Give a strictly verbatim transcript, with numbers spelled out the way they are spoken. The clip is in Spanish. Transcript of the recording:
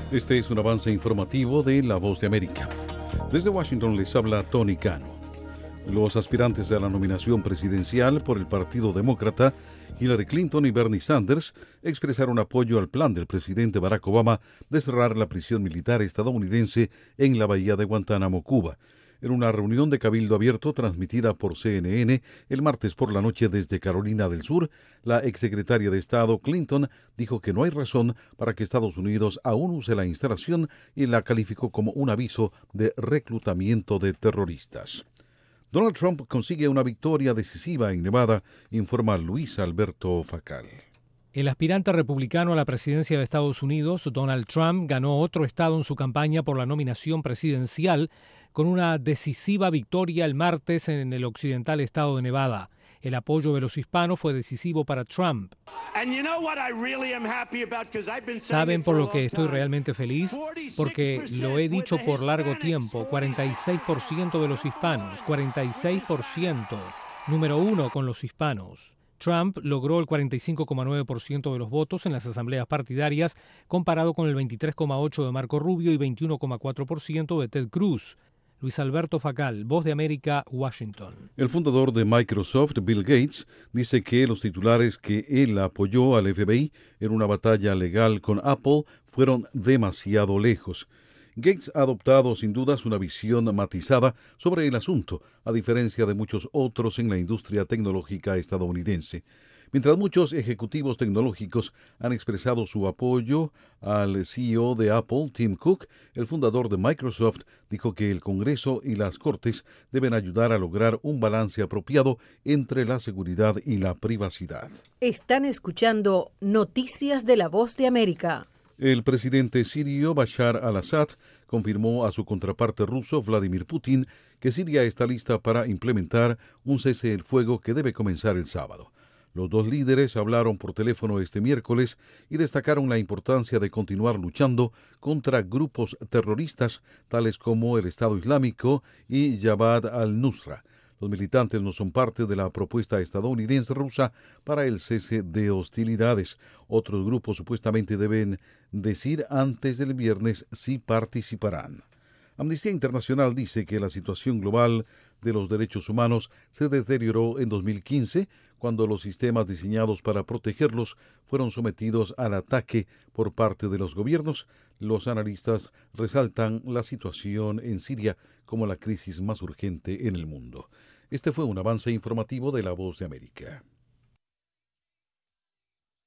Este es un avance informativo de La Voz de América. Desde Washington les habla Tony Cano. Los aspirantes a la nominación presidencial por el Partido Demócrata, Hillary Clinton y Bernie Sanders, expresaron apoyo al plan del presidente Barack Obama de cerrar la prisión militar estadounidense en la bahía de Guantánamo, Cuba. En una reunión de cabildo abierto transmitida por C N N el martes por la noche desde Carolina del Sur, la exsecretaria de Estado Clinton dijo que no hay razón para que Estados Unidos aún use la instalación y la calificó como un aviso de reclutamiento de terroristas. Donald Trump consigue una victoria decisiva en Nevada, informa Luis Alberto Facal. El aspirante republicano a la presidencia de Estados Unidos, Donald Trump, ganó otro estado en su campaña por la nominación presidencial con una decisiva victoria el martes en el occidental estado de Nevada. El apoyo de los hispanos fue decisivo para Trump. ¿Saben por lo que estoy realmente feliz? Porque lo he dicho por largo tiempo, cuarenta y seis por ciento de los hispanos, cuarenta y seis por ciento, número uno con los hispanos. Trump logró el cuarenta y cinco coma nueve por ciento de los votos en las asambleas partidarias, comparado con el veintitrés coma ocho por ciento de Marco Rubio y veintiuno coma cuatro por ciento de Ted Cruz. Luis Alberto Facal, Voz de América, Washington. El fundador de Microsoft, Bill Gates, dice que los titulares que él apoyó al F B I en una batalla legal con Apple fueron demasiado lejos. Gates ha adoptado sin dudas una visión matizada sobre el asunto, a diferencia de muchos otros en la industria tecnológica estadounidense. Mientras muchos ejecutivos tecnológicos han expresado su apoyo al C E O de Apple, Tim Cook, el fundador de Microsoft dijo que el Congreso y las Cortes deben ayudar a lograr un balance apropiado entre la seguridad y la privacidad. Están escuchando Noticias de La Voz de América. El presidente sirio Bashar al-Assad confirmó a su contraparte ruso Vladimir Putin que Siria está lista para implementar un cese el fuego que debe comenzar el sábado. Los dos líderes hablaron por teléfono este miércoles y destacaron la importancia de continuar luchando contra grupos terroristas tales como el Estado Islámico y Jabhat al-Nusra. Los militantes no son parte de la propuesta estadounidense rusa para el cese de hostilidades. Otros grupos supuestamente deben decir antes del viernes si participarán. Amnistía Internacional dice que la situación global de los derechos humanos se deterioró en dos mil quince, cuando los sistemas diseñados para protegerlos fueron sometidos al ataque por parte de los gobiernos. Los analistas resaltan la situación en Siria como la crisis más urgente en el mundo. Este fue un avance informativo de La Voz de América.